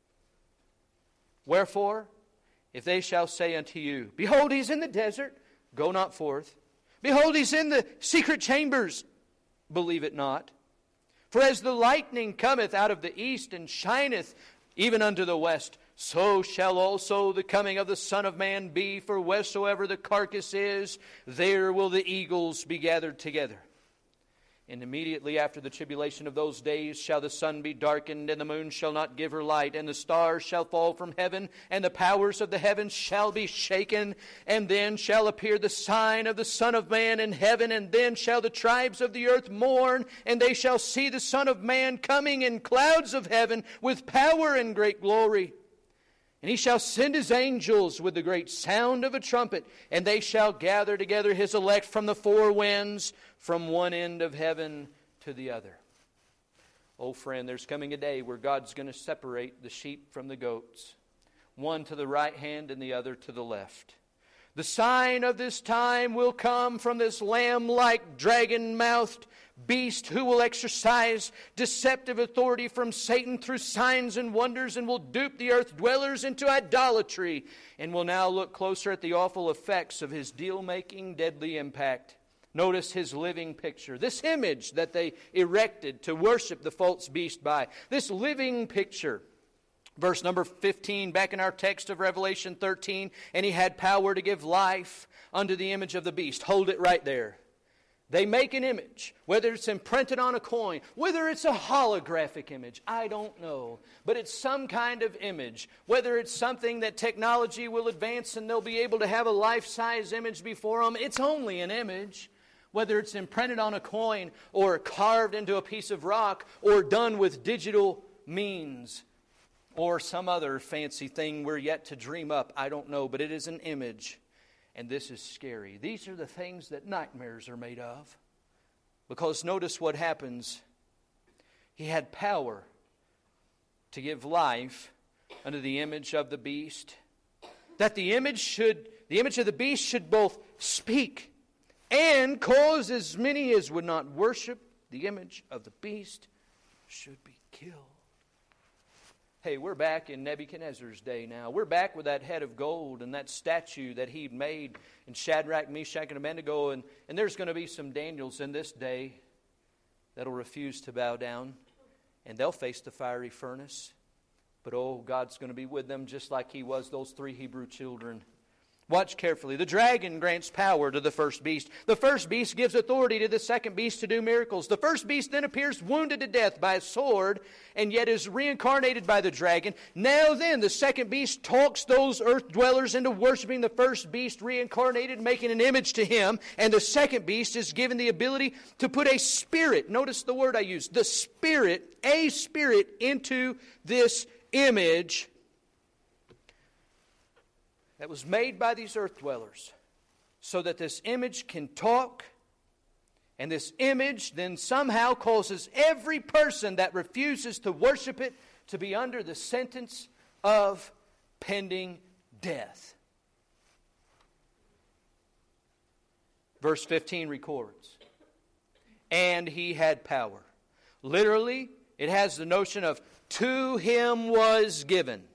Wherefore, if they shall say unto you, behold, he's in the desert, go not forth. Behold, he's in the secret chambers, believe it not. For as the lightning cometh out of the east and shineth even unto the west, so shall also the coming of the Son of Man be. For wheresoever the carcass is, there will the eagles be gathered together. And immediately after the tribulation of those days shall the sun be darkened, and the moon shall not give her light, and the stars shall fall from heaven, and the powers of the heavens shall be shaken. And then shall appear the sign of the Son of Man in heaven, and then shall the tribes of the earth mourn, and they shall see the Son of Man coming in clouds of heaven with power and great glory. And he shall send his angels with the great sound of a trumpet, and they shall gather together his elect from the four winds, from one end of heaven to the other. Oh friend, there's coming a day where God's going to separate the sheep from the goats, one to the right hand and the other to the left. The sign of this time will come from this lamb-like, dragon-mouthed beast who will exercise deceptive authority from Satan through signs and wonders, and will dupe the earth dwellers into idolatry. And we'll now look closer at the awful effects of his deal-making deadly impact. Notice his living picture, this image that they erected to worship the false beast by. This living picture. Verse number 15, back in our text of Revelation 13, and he had power to give life unto the image of the beast. Hold it right there. They make an image, whether it's imprinted on a coin, whether it's a holographic image, I don't know. But it's some kind of image, whether it's something that technology will advance and they'll be able to have a life-size image before them. It's only an image. Whether it's imprinted on a coin or carved into a piece of rock or done with digital means or some other fancy thing we're yet to dream up, I don't know. But it is an image. And this is scary. These are the things that nightmares are made of. Because notice what happens. He had power to give life unto the image of the beast. That the image of the beast should both speak and cause as many as would not worship the image of the beast should be killed. Hey, we're back in Nebuchadnezzar's day now. We're back with that head of gold and that statue that he made in Shadrach, Meshach, and Abednego. And there's going to be some Daniels in this day that'll refuse to bow down. and they'll face the fiery furnace. But oh, God's going to be with them just like He was those 3 Hebrew children. Watch carefully. The dragon grants power to the first beast. The first beast gives authority to the second beast to do miracles. The first beast then appears wounded to death by a sword and yet is reincarnated by the dragon. Now then, the second beast talks those earth dwellers into worshiping the first beast reincarnated, making an image to him. And the second beast is given the ability to put a spirit, notice the word I use, the spirit, a spirit into this image that was made by these earth dwellers, so that this image can talk, and this image then somehow causes every person that refuses to worship it to be under the sentence of pending death. Verse 15 records, and he had power. Literally, it has the notion of to him was given.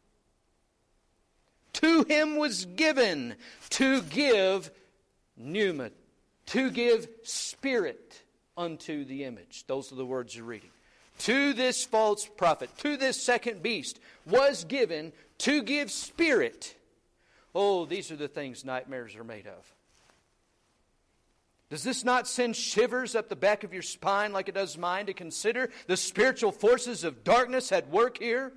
To him was given to give pneuma, to give spirit unto the image. Those are the words you're reading. To this false prophet, to this second beast, was given to give spirit. Oh, these are the things nightmares are made of. Does this not send shivers up the back of your spine like it does mine to consider the spiritual forces of darkness at work here?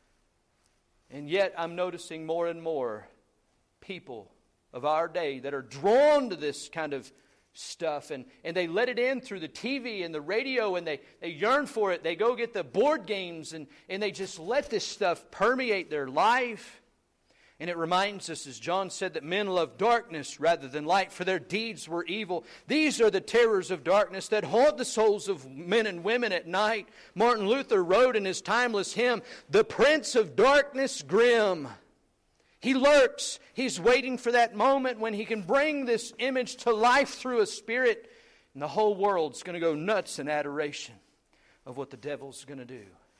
And yet I'm noticing more and more people of our day that are drawn to this kind of stuff, and they let it in through the TV and the radio, and they yearn for it. They go get the board games, and they just let this stuff permeate their life. And it reminds us, as John said, that men love darkness rather than light, for their deeds were evil. These are the terrors of darkness that haunt the souls of men and women at night. Martin Luther wrote in his timeless hymn, "The Prince of Darkness grim." He lurks. He's waiting for that moment when he can bring this image to life through a spirit, and the whole world's going to go nuts in adoration of what the devil's going to do.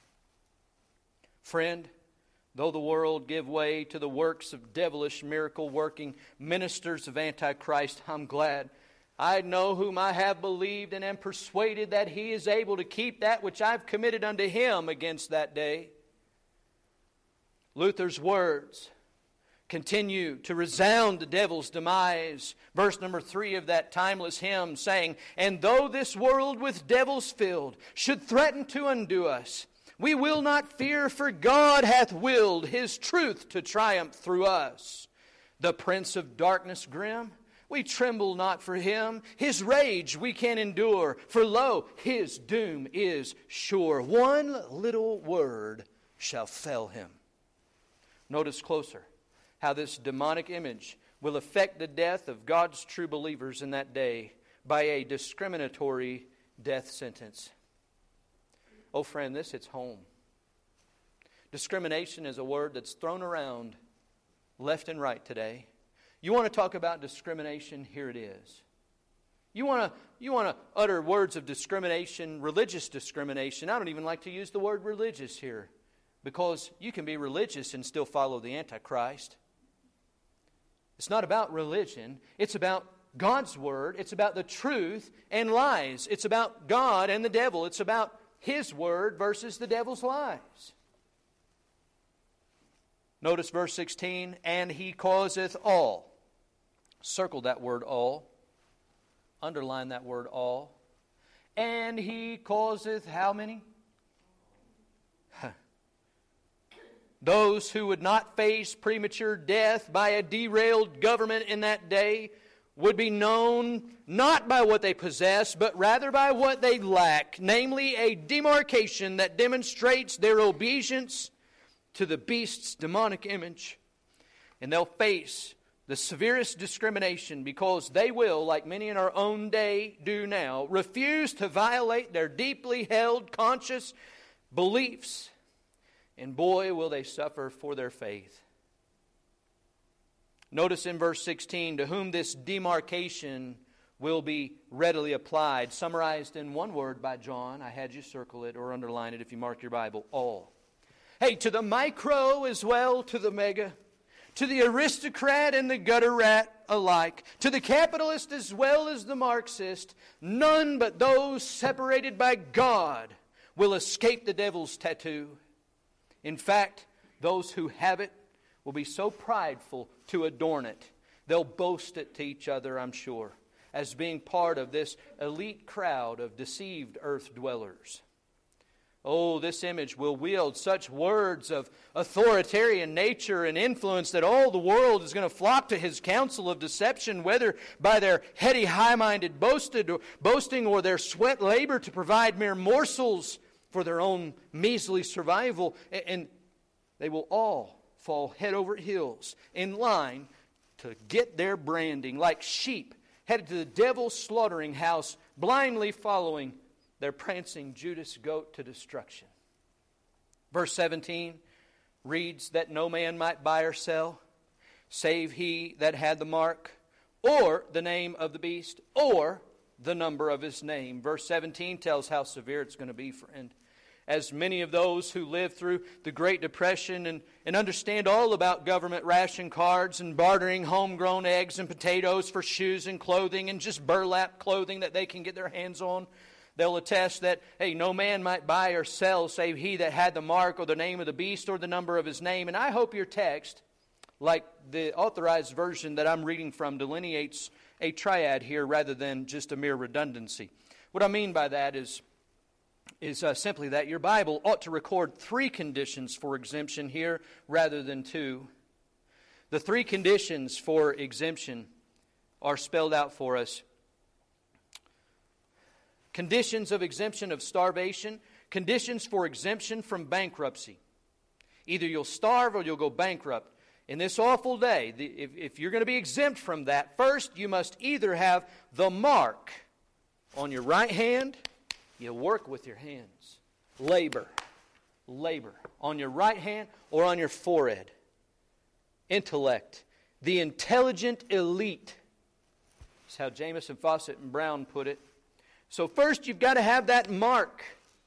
Friend, though the world give way to the works of devilish miracle-working ministers of Antichrist, I'm glad I know whom I have believed and am persuaded that He is able to keep that which I've committed unto Him against that day. Luther's words continue to resound the devil's demise. Verse number 3 of that timeless hymn saying, "And though this world with devils filled should threaten to undo us, we will not fear, for God hath willed His truth to triumph through us. The Prince of Darkness grim, we tremble not for Him. His rage we can endure, for lo, His doom is sure. One little word shall fell Him." Notice closer how this demonic image will affect the death of God's true believers in that day by a discriminatory death sentence. Oh, friend, this hits home. Discrimination is a word that's thrown around left and right today. You want to talk about discrimination? Here it is. You want to utter words of discrimination, religious discrimination. I don't even like to use the word religious here, because you can be religious and still follow the Antichrist. It's not about religion. It's about God's Word. It's about the truth and lies. It's about God and the devil. It's about His Word versus the devil's lies. Notice verse 16, "And He causeth all." Circle that word all. Underline that word all. "And He causeth" how many? Those who would not face premature death by a derailed government in that day would be known not by what they possess, but rather by what they lack, namely a demarcation that demonstrates their obedience to the beast's demonic image. And they'll face the severest discrimination because they will, like many in our own day do now, refuse to violate their deeply held conscious beliefs. And boy, will they suffer for their faith. Notice in verse 16, to whom this demarcation will be readily applied. Summarized in one word by John. I had you circle it or underline it if you mark your Bible. All. Hey, to the micro as well, to the mega. To the aristocrat and the gutter rat alike. To the capitalist as well as the Marxist. None but those separated by God will escape the devil's tattoo. In fact, those who have it will be so prideful to adorn it, they'll boast it to each other, I'm sure, as being part of this elite crowd of deceived earth dwellers. Oh, this image will wield such words of authoritarian nature and influence that all the world is going to flock to his counsel of deception, whether by their heady, high-minded boasting or their sweat labor to provide mere morsels for their own measly survival. And they will all fall head over heels in line to get their branding, like sheep headed to the devil's slaughtering house, blindly following their prancing Judas goat to destruction. Verse 17 reads that no man might buy or sell, save he that had the mark, or the name of the beast, or the number of his name. Verse 17 tells how severe it's going to be, friend. As many of those who lived through the Great Depression and understand all about government ration cards and bartering homegrown eggs and potatoes for shoes and clothing and just burlap clothing that they can get their hands on, they'll attest that, hey, no man might buy or sell save he that had the mark or the name of the beast or the number of his name. And I hope your text, like the authorized version that I'm reading from, delineates a triad here rather than just a mere redundancy. What I mean by that is simply that your Bible ought to record 3 conditions for exemption here rather than 2. The 3 conditions for exemption are spelled out for us. Conditions of exemption of starvation, conditions for exemption from bankruptcy. Either you'll starve or you'll go bankrupt. In this awful day, if you're going to be exempt from that, first you must either have the mark on your right hand. You work with your hands. Labor on your right hand or on your forehead. Intellect. The intelligent elite. That's how Jamieson, Fawcett, and Brown put it. So first you've got to have that mark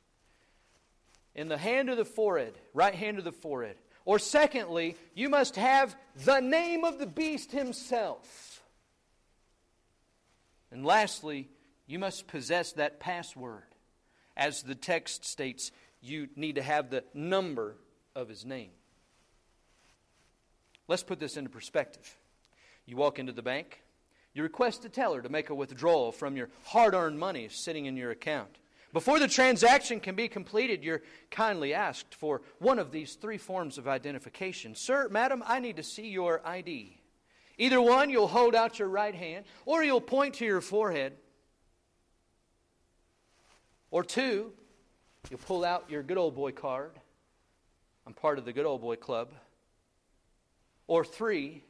in the hand of the forehead, right hand of the forehead. Or secondly, you must have the name of the beast himself. And lastly, you must possess that password. As the text states, you need to have the number of his name. Let's put this into perspective. You walk into the bank. You request a teller to make a withdrawal from your hard-earned money sitting in your account. Before the transaction can be completed, you're kindly asked for one of these 3 forms of identification. Sir, madam, I need to see your ID. Either one, you'll hold out your right hand, or you'll point to your forehead. Or 2, you'll pull out your good old boy card. I'm part of the good old boy club. Or 3,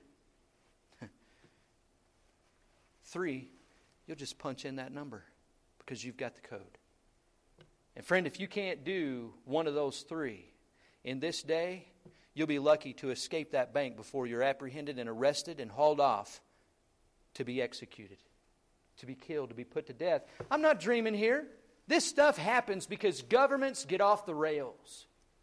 you'll just punch in that number because you've got the code. And friend, if you can't do one of those 3 in this day, you'll be lucky to escape that bank before you're apprehended and arrested and hauled off to be executed, to be killed, to be put to death. I'm not dreaming here. This stuff happens because governments get off the rails.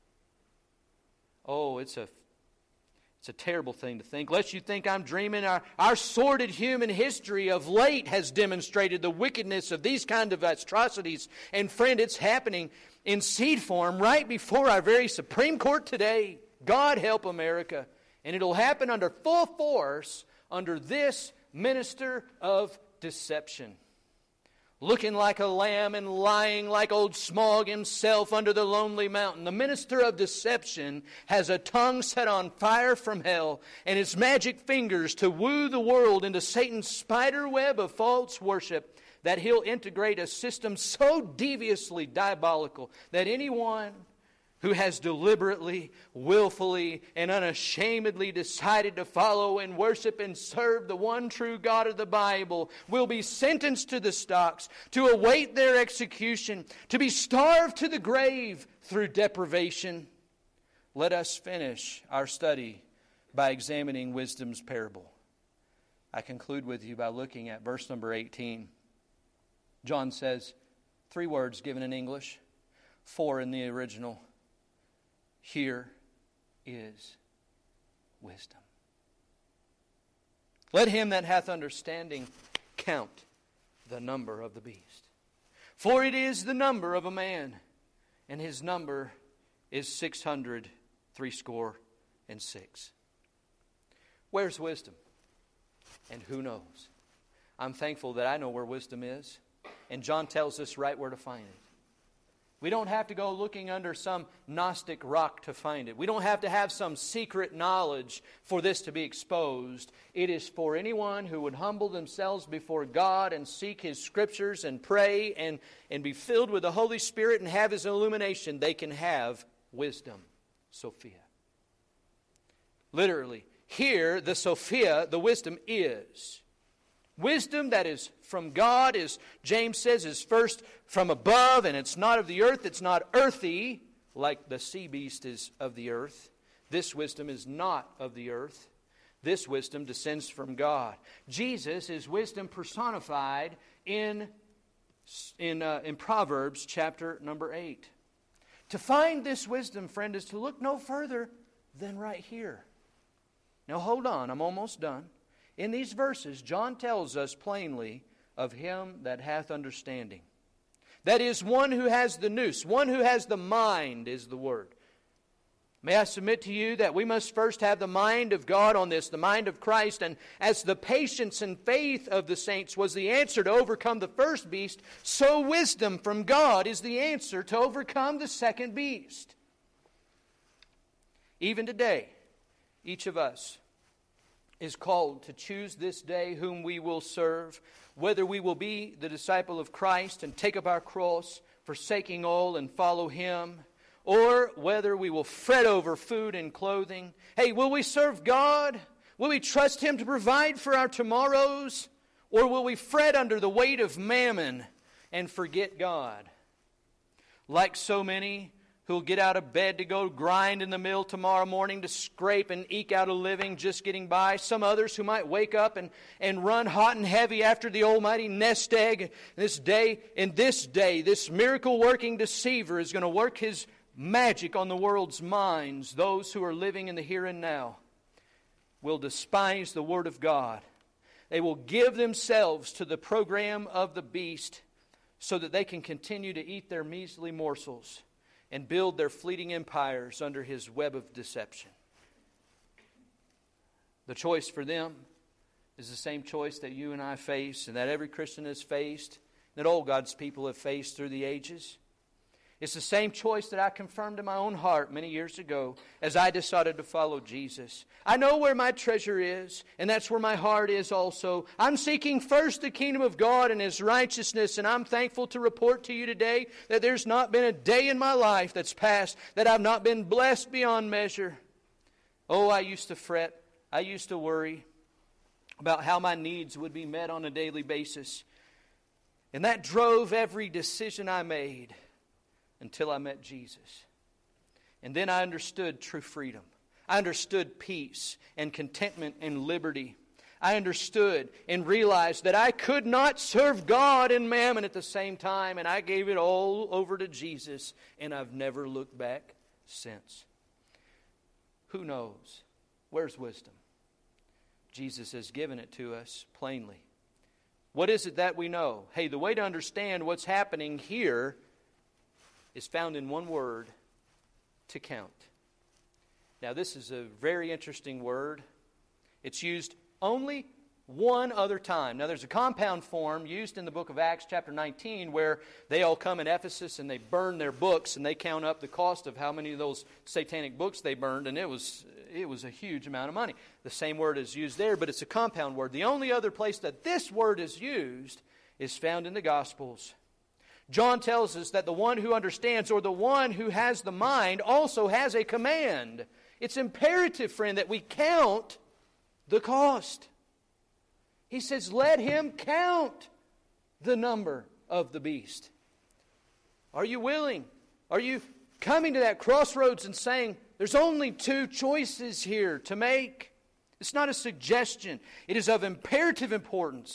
Oh, it's a terrible thing to think. Lest you think I'm dreaming, our sordid human history of late has demonstrated the wickedness of these kind of atrocities. And friend, it's happening in seed form right before our very Supreme Court today. God help America. And it'll happen under full force under this minister of deception. Looking like a lamb and lying like old Smog himself under the lonely mountain. The minister of deception has a tongue set on fire from hell and his magic fingers to woo the world into Satan's spider web of false worship, that he'll integrate a system so deviously diabolical that anyone who has deliberately, willfully, and unashamedly decided to follow and worship and serve the one true God of the Bible will be sentenced to the stocks, to await their execution, to be starved to the grave through deprivation. Let us finish our study by examining wisdom's parable. I conclude with you by looking at verse number 18. John says 3 words given in English, 4 in the original. Here is wisdom. Let him that hath understanding count the number of the beast. For it is the number of a man, and his number is 666. Where's wisdom? And who knows? I'm thankful that I know where wisdom is, and John tells us right where to find it. We don't have to go looking under some Gnostic rock to find it. We don't have to have some secret knowledge for this to be exposed. It is for anyone who would humble themselves before God and seek His Scriptures and pray and be filled with the Holy Spirit and have His illumination. They can have wisdom. Sophia. Literally, here the Sophia, the wisdom is. Wisdom that is from God, as James says, is first from above, and it's not of the earth. It's not earthy, like the sea beast is of the earth. This wisdom is not of the earth. This wisdom descends from God. Jesus is wisdom personified in Proverbs chapter number 8. To find this wisdom, friend, is to look no further than right here. Now hold on, I'm almost done. In these verses, John tells us plainly of him that hath understanding. That is, one who has the nous, one who has the mind is the word. May I submit to you that we must first have the mind of God on this, the mind of Christ, and as the patience and faith of the saints was the answer to overcome the first beast, so wisdom from God is the answer to overcome the second beast. Even today, each of us is called to choose this day whom we will serve, whether we will be the disciple of Christ and take up our cross, forsaking all and follow Him, or whether we will fret over food and clothing. Hey, will we serve God? Will we trust Him to provide for our tomorrows? Or will we fret under the weight of mammon and forget God? Like so many who'll get out of bed to go grind in the mill tomorrow morning to scrape and eke out a living just getting by. Some others who might wake up and run hot and heavy after the almighty nest egg. This day, this miracle-working deceiver is going to work his magic on the world's minds. Those who are living in the here and now will despise the Word of God. They will give themselves to the program of the beast so that they can continue to eat their measly morsels and build their fleeting empires under his web of deception. The choice for them is the same choice that you and I face and that every Christian has faced, that all God's people have faced through the ages. It's the same choice that I confirmed in my own heart many years ago as I decided to follow Jesus. I know where my treasure is, and that's where my heart is also. I'm seeking first the kingdom of God and His righteousness, and I'm thankful to report to you today that there's not been a day in my life that's passed that I've not been blessed beyond measure. Oh, I used to fret. I used to worry about how my needs would be met on a daily basis. And that drove every decision I made until I met Jesus. And then I understood true freedom. I understood peace and contentment and liberty. I understood and realized that I could not serve God and mammon at the same time, and I gave it all over to Jesus, and I've never looked back since. Who knows? Where's wisdom? Jesus has given it to us plainly. What is it that we know? Hey, the way to understand what's happening here is found in one word: to count. Now, this is a very interesting word. It's used only one other time. Now, there's a compound form used in the book of Acts chapter 19 where they all come in Ephesus and they burn their books and they count up the cost of how many of those satanic books they burned, and it was a huge amount of money. The same word is used there, but it's a compound word. The only other place that this word is used is found in the Gospels. John tells us that the one who understands, or the one who has the mind, also has a command. It's imperative, friend, that we count the cost. He says, let him count the number of the beast. Are you willing? Are you coming to that crossroads and saying, there's only two choices here to make? It's not a suggestion. It is of imperative importance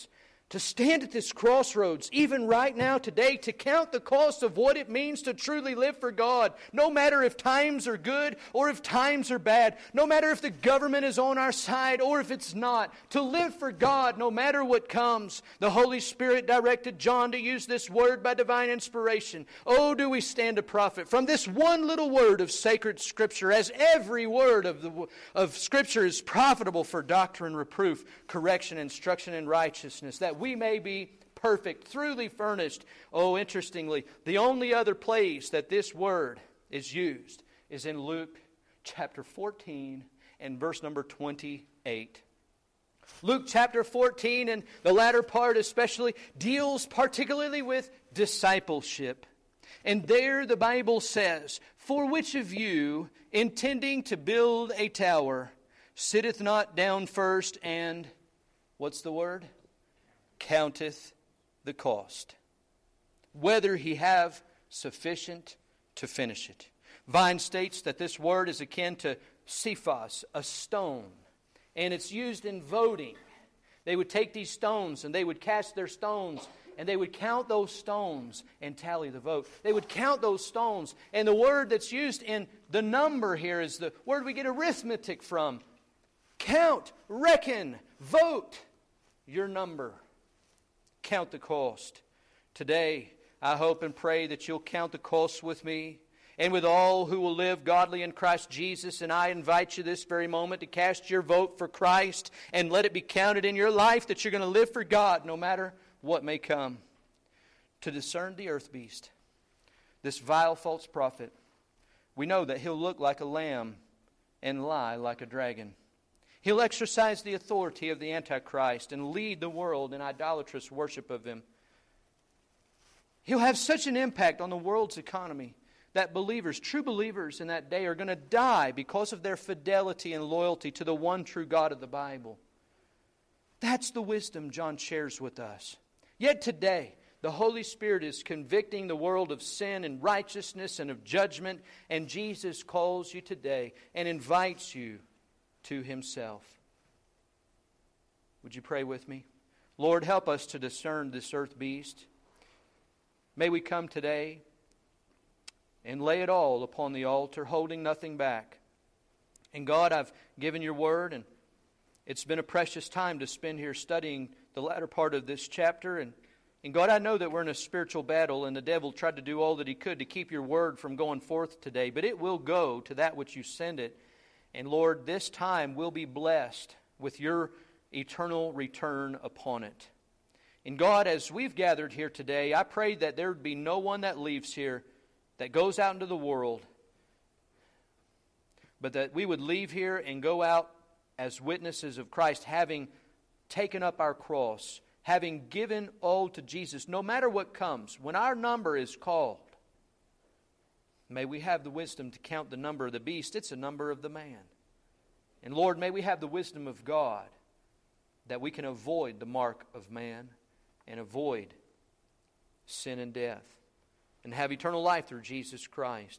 to stand at this crossroads, even right now, today, to count the cost of what it means to truly live for God. No matter if times are good or if times are bad. No matter if the government is on our side or if it's not. To live for God no matter what comes. The Holy Spirit directed John to use this word by divine inspiration. Oh, do we stand to profit from this one little word of sacred Scripture, as every word of Scripture is profitable for doctrine, reproof, correction, instruction, and righteousness, that we may be perfect, truly furnished. Oh, interestingly, the only other place that this word is used is in Luke chapter 14 and verse number 28. Luke chapter 14 and the latter part especially deals particularly with discipleship. And there the Bible says, "For which of you, intending to build a tower, sitteth not down first and," what's the word? "Counteth the cost, whether he have sufficient to finish it." Vine states that this word is akin to Cephas, a stone. And it's used in voting. They would take these stones and they would cast their stones and they would count those stones and tally the vote. They would count those stones. And the word that's used in the number here is the word we get arithmetic from. Count, reckon, vote your number. Count the cost. Today, I hope and pray that you'll count the cost with me and with all who will live godly in Christ Jesus. And I invite you this very moment to cast your vote for Christ and let it be counted in your life that you're going to live for God no matter what may come. To discern the earth beast, this vile false prophet, we know that he'll look like a lamb and lie like a dragon. He'll exercise the authority of the Antichrist and lead the world in idolatrous worship of him. He'll have such an impact on the world's economy that believers, true believers in that day, are going to die because of their fidelity and loyalty to the one true God of the Bible. That's the wisdom John shares with us. Yet today, the Holy Spirit is convicting the world of sin and righteousness and of judgment, and Jesus calls you today and invites you to Himself. Would you pray with me? Lord, help us to discern this earth beast. May we come today and lay it all upon the altar, holding nothing back. And God, I've given your word, and it's been a precious time to spend here studying the latter part of this chapter. And God, I know that we're in a spiritual battle, and the devil tried to do all that he could to keep your word from going forth today. But it will go to that which you send it. And Lord, this time will be blessed with your eternal return upon it. And God, as we've gathered here today, I pray that there would be no one that leaves here that goes out into the world, but that we would leave here and go out as witnesses of Christ, having taken up our cross, having given all to Jesus, no matter what comes. When our number is called, may we have the wisdom to count the number of the beast. It's a number of the man. And Lord, may we have the wisdom of God that we can avoid the mark of man and avoid sin and death and have eternal life through Jesus Christ.